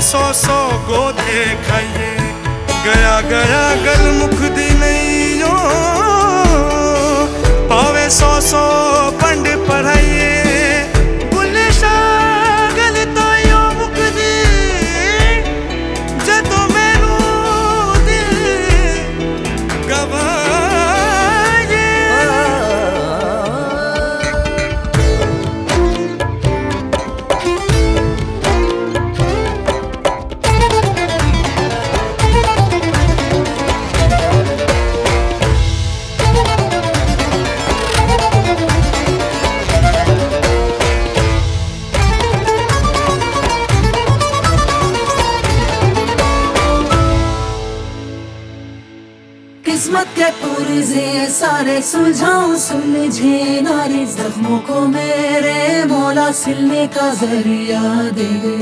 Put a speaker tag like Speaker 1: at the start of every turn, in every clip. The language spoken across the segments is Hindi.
Speaker 1: सौ गो देखाइए गया गया गल मुखदी नहीं हो पावे सौ पंड पढ़ाइए बुले शागल तायो मुखदी जदों मैनू दिल गवाए
Speaker 2: किस्मत के पुरजे सारे सुलझाऊं सुलझे नारे जख्मों को मेरे मौला सिलने का जरिया दे दे।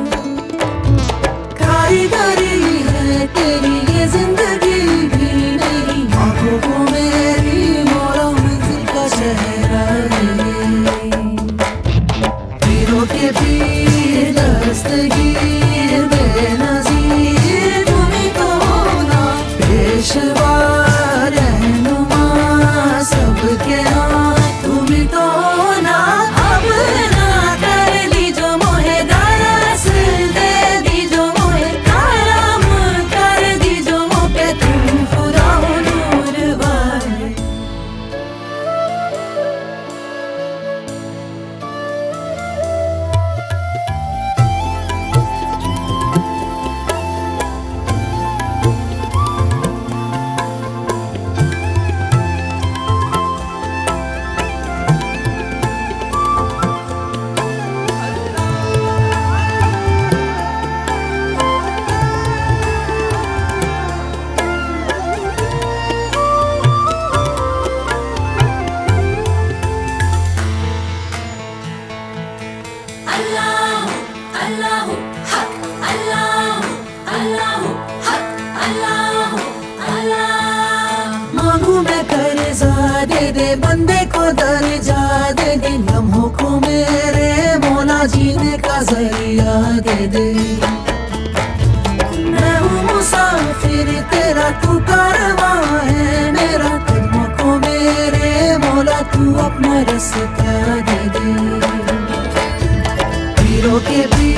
Speaker 2: कारीगरी है तेरी ये जिंदगी भी मेरी आंखों को मेरी मौला मंजिल का चेहरा दे दे। पीरों के पीर दस्तगीर बेनज़ीर तुम्हीं तो ना पेशवा दे दे बंदे को दर्जा दे दे लम्हों को मेरे मौला जीने का जरिया दे दे। मैं हूँ मुसाफिर तेरा तू कारवां है मेरा कदमों को मेरे मौला तू अपना रास्ता दे दे। पीरों के